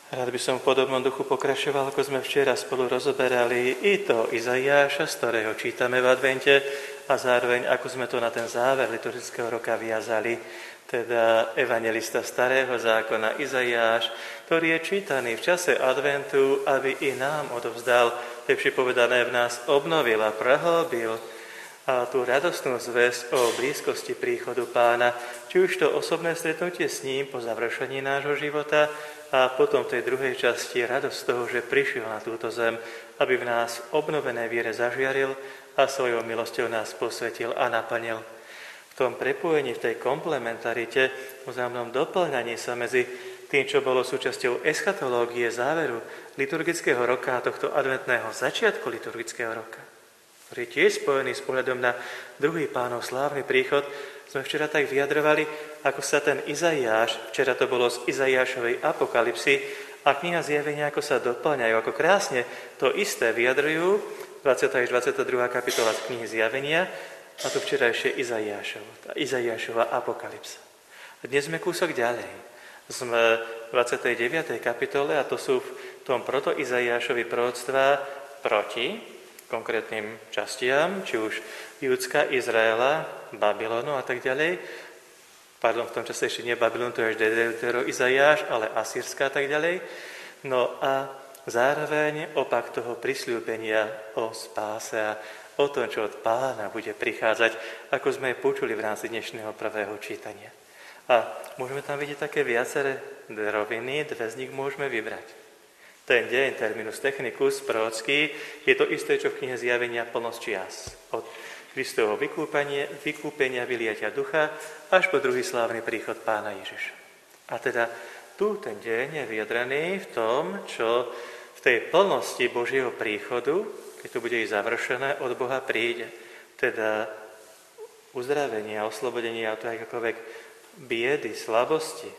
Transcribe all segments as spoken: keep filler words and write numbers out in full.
Rád by som v podobnom duchu pokračoval, ako sme včera spolu rozoberali i to Izaiáša, z ktorého čítame v advente, a zároveň ako sme to na ten záver liturgického roka viazali, teda evanjelista starého zákona Izaiáš, ktorý je čítaný v čase adventu, aby i nám odovzdal, lepšie povedané v nás obnovil a prehlbil a tú radostnú zvesť o blízkosti príchodu Pána, či už to osobné stretnutie s ním po završení nášho života, a potom v tej druhej časti radosť z toho, že prišiel na túto zem, aby v nás v obnovenej viere zažiaril a svojou milosťou nás posvetil a naplnil. V tom prepojení, v tej komplementarite, v vzájomnom doplňaní sa medzi tým, čo bolo súčasťou eschatológie záveru liturgického roka a tohto adventného začiatku liturgického roka, ktorý je tiež spojený s pohľadom na druhý Pánov slávny príchod, sme včera tak vyjadrovali, ako sa ten Izaiáš, včera to bolo z Izaiášovej apokalypsy, a kniha Zjavenia, ako sa doplňajú, ako krásne to isté vyjadrujú, dvadsiata až dvadsiata druhá kapitola z knihy Zjavenia, a tu včera ešte Izaiášov, tá Izaiášova apokalypsa. A dnes sme kúsok ďalej. Sme v dvadsiatej deviatej kapitole, a to sú v tom proto-Izaiášovi proroctvá proti konkrétnym častiam, či už Judska, Izraela, Babylonu a tak ďalej. Pardon, v tom čase ešte nie Babylon, to je až Deutero Izaiáš, ale Asýrska a tak ďalej. No a zároveň opak toho prisľúbenia o spáse a o tom, čo od Pána bude prichádzať, ako sme počuli v rámci dnešného prvého čítania. A môžeme tam vidieť také viaceré roviny, dve z nich môžeme vybrať. Ten deň, terminus technicus, prorocký, je to isté, čo v knihe Zjavenia plnosť čias. Od Kristovho vykúpenia, vykúpenia, vyliatia ducha, až po druhý slávny príchod Pána Ježiša. A teda tu ten deň je vyjadrený v tom, čo v tej plnosti Božieho príchodu, keď to bude i završené, od Boha príde. Teda uzdravenie a oslobodenie od akékoľvek biedy, slabosti,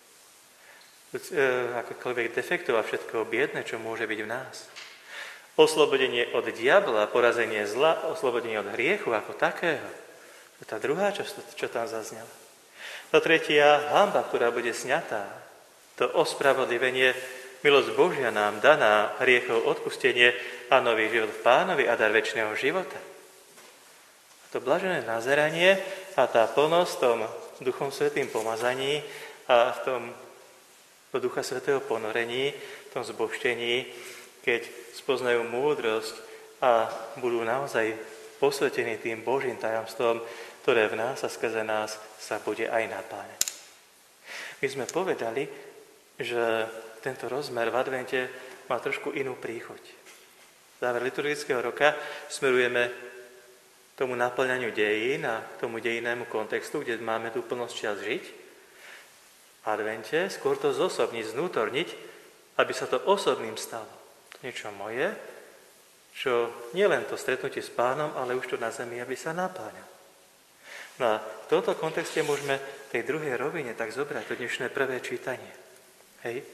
akokoľvek defektov a všetko biedne, čo môže byť v nás. Oslobodenie od diabla, porazenie zla, oslobodenie od hriechu ako takého. To je tá druhá časť, čo tam zaznela. Tá tretia, hanba, ktorá bude sňatá. To ospravodlivenie, milosť Božia nám daná, hriechov odpustenie a nový život v Pánovi a dar večného života. A to blažené nazeranie a tá plnosť v tom Duchom Svätým pomazaní a v tom do Ducha Svätého ponorení, v tom zbožtení, keď spoznajú múdrosť a budú naozaj posvetení tým Božím tajomstvom, ktoré v nás a skrze nás sa bude aj napájať. My sme povedali, že tento rozmer v advente má trošku inú príchuť. Záver liturgického roka smerujeme tomu naplňaniu dejín a tomu dejinnému kontextu, kde máme tú plnosť čas žiť. Advente, skôr to zosobniť, znútorniť, aby sa to osobným stalo. To niečo moje, čo nielen to stretnutie s Pánom, ale už to na zemi, aby sa napáňalo. No a v tomto kontexte môžeme tej druhej rovine tak zobrať to dnešné prvé čítanie. Hej.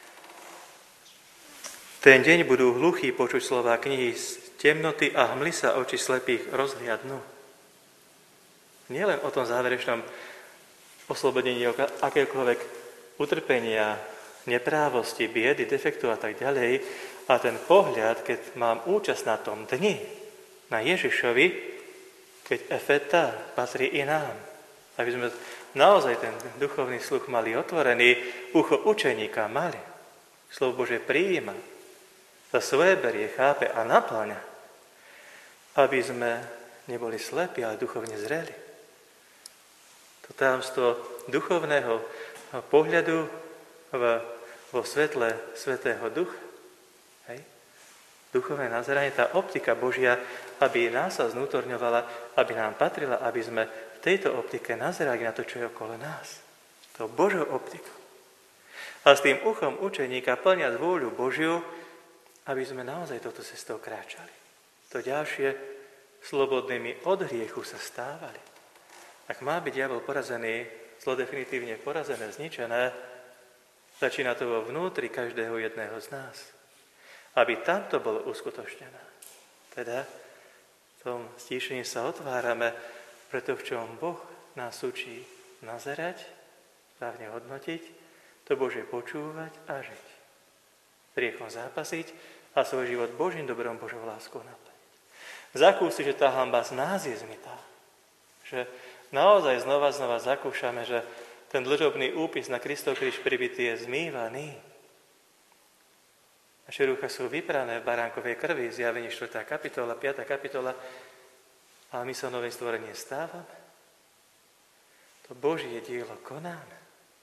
Ten deň budú hluchí počuť slová knihy, z temnoty a hmly sa oči slepých rozhliadnú. Nielen o tom záverečnom oslobodenie akéhokoľvek utrpenia, neprávosti, biedy, defektu a tak ďalej. A ten pohľad, keď mám účasť na tom dni, na Ježišovi, keď efeta patrí i nám. Aby sme naozaj ten duchovný sluch mali otvorený, ucho učeníka mali. Slovo Bože prijíma, za svoje berie, chápe a napláňa. Aby sme neboli slepí, ale duchovne zreli. To tajomstvo duchovného pohľadu vo svetle Svätého Ducha. Hej. Duchovné nazeranie, tá optika Božia, aby nás sa znútorňovala, aby nám patrila, aby sme v tejto optike nazerali na to, čo je okolo nás. To Božou optikou. A s tým uchom učeníka plniať vôľu Božiu, aby sme naozaj toto cestou kráčali. To ďalšie, slobodnými od hriechu sa stávali. Ak má byť diabol porazený, zlo definitívne porazené, zničené, začína to vo vnútri každého jedného z nás. Aby tam to bolo uskutočnené. Teda v tom stíšení sa otvárame preto, v čom Boh nás učí nazerať, správne hodnotiť, to Bože počúvať a žiť. hriechom zápasiť a svoj život Božím dobrom, Božou láskou naplniť. Zakúsiť, že tá hanba z nás je zmytá. Že naozaj znova, znova zakúšame, že ten dlžobný úpis na Kristov kríž pribitý je zmývaný. Naše rúcha sú vyprané v baránkovej krvi, Zjavenie štvrtá kapitola, piata kapitola, ale my sa nové stvorenie stávame. To Božie dielo konáme.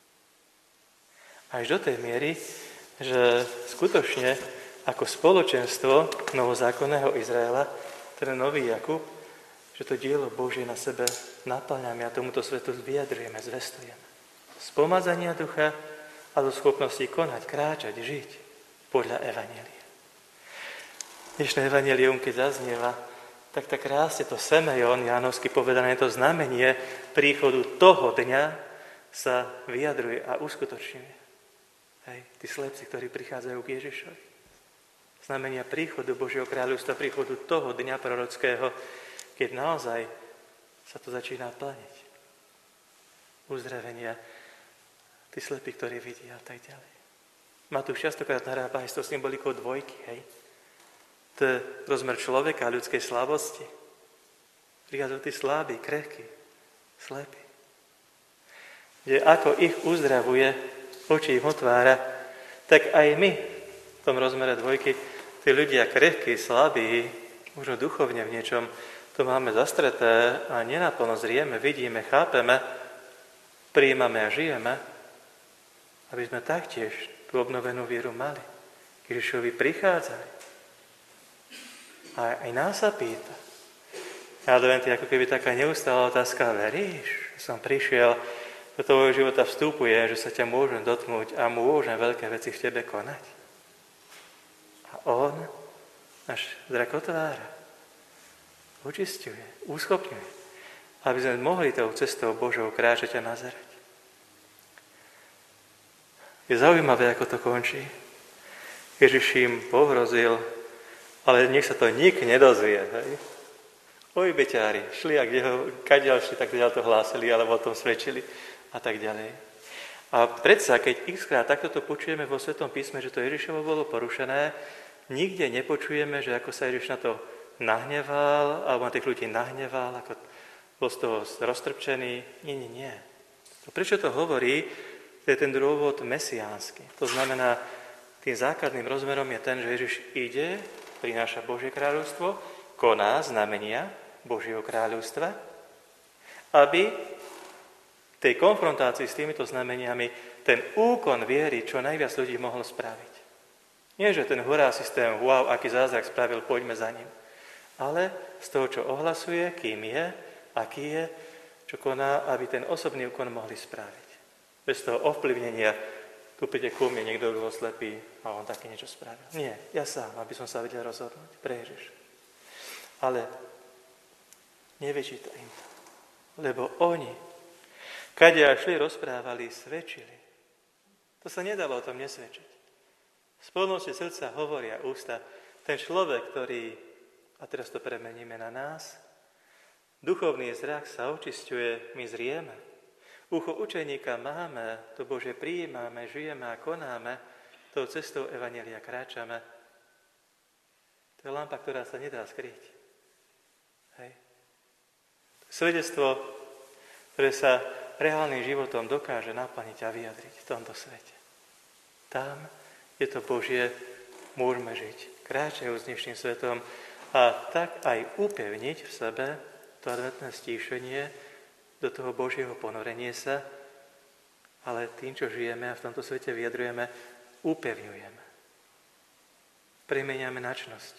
Až do tej miery, že skutočne ako spoločenstvo novozákonného Izraela, ten nový Jakub, že to dielo Božie na sebe naplňame a tomuto svetu vyjadrujeme, zvestujeme. Z pomazania ducha a zo schopnosti konať, kráčať, žiť podľa evanjelia. Dnešné evanjelium, keď zaznieva, tak tak krásne to Semejon, Jánovsky povedané, to znamenie príchodu toho dňa sa vyjadruje a uskutočňuje. Hej, tí slepci, ktorí prichádzajú k Ježišovi. Znamenia príchodu Božieho kráľovstva, príchodu toho dňa prorockého, keď naozaj sa to začína plniť. Uzdravenia, tí slepí, ktorí vidia a tak ďalej. Matúš častokrát narába aj s tou symbolikou dvojky, hej. To je rozmer človeka a ľudskej slabosti. Prichádzajú tí slabí, krehkí, slepí. Že ako ich uzdravuje, oči im otvára, tak aj my v tom rozmere dvojky, tí ľudia krehkí, slabí, možno duchovne v niečom, to máme zastreté a nenaplno zrieme, vidíme, chápeme, prijímame a žijeme, aby sme taktiež tú obnovenú vieru mali. Ježišovi prichádzali. A aj nás sa pýta. Advent je ako keby taká neustála otázka, veríš? Som prišiel, do toho života vstupuje, že sa ťa môžem dotknúť a môžem veľké veci v tebe konať. A on náš zrak otvára, očisťuje, uschopňuje, aby sme mohli tou cestou Božou kráčať a nazerať. Je zaujímavé, ako to končí. Ježiš im pohrozil, ale nech sa to nik nedozvie. Hej? Oj, beťári, šli a kde ho, kadiaľ šli, tak kadiaľ to hlásili, alebo o tom svedčili a tak ďalej. A predsa, keď xkrát takto to počujeme vo Svetom písme, že to Ježišovo bolo porušené, nikde nepočujeme, že ako sa Ježiš na to nahneval, alebo na tých ľudí nahneval, ako bol z toho roztrpčený. Nie, nie, nie. Prečo to hovorí? To je ten dôvod mesiánsky. To znamená, tým základným rozmerom je ten, že Ježiš ide, prináša Božie kráľovstvo, koná znamenia Božieho kráľovstva, aby v tej konfrontácii s týmito znameniami ten úkon viery čo najviac ľudí mohol spraviť. Nie, že ten hurá systém, wow, aký zázrak spravil, poďme za ním. Ale z toho, čo ohlasuje, kým je, aký je, čo koná, aby ten osobný úkon mohli spraviť. Bez toho ovplyvnenia, tu príde ku mne, niekto bol slepý a on také niečo spravil. Nie, ja sám, aby som sa vedel rozhodnúť pre Ježiša. Ale nevyčíta im to, lebo oni, kadiaľ šli, rozprávali, svedčili. To sa nedalo o tom nesvedčiť. Z plnosti srdca hovoria ústa. Ten človek, ktorý, a teraz to premeníme na nás, duchovný zrak sa očisťuje, my zrieme. Ucho učeníka máme, to Bože prijímame, žijeme a konáme, tou cestou evanjelia kráčame. To je lampa, ktorá sa nedá skryť. Hej. Svedectvo, ktoré sa reálnym životom dokáže naplniť a vyjadriť v tomto svete. Tam je to Božie, môžeme žiť. Kráčajú s dnešným svetom a tak aj upevniť v sebe to adventné stíšenie, do toho Božieho ponorenia sa, ale tým, čo žijeme a v tomto svete vyjadrujeme, upevňujeme. Premeniame na čnosť.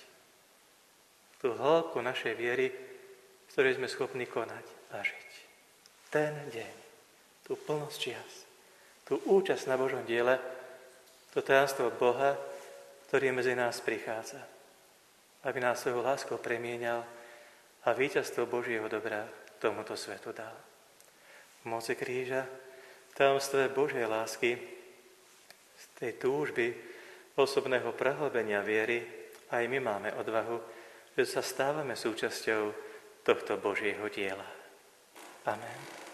Tú hĺbku našej viery, v ktorej sme schopní konať a žiť. Ten deň, tú plnosť čias, tú účasť na Božom diele, to tajomstvo Boha, ktorý medzi nás prichádza, aby nás svojou láskou premienial a víťazstvo Božieho dobra tomuto svetu dal. V moci kríža, v tajomstve Božej lásky, z tej túžby osobného prehlbenia viery, aj my máme odvahu, že sa stávame súčasťou tohto Božieho diela. Amen.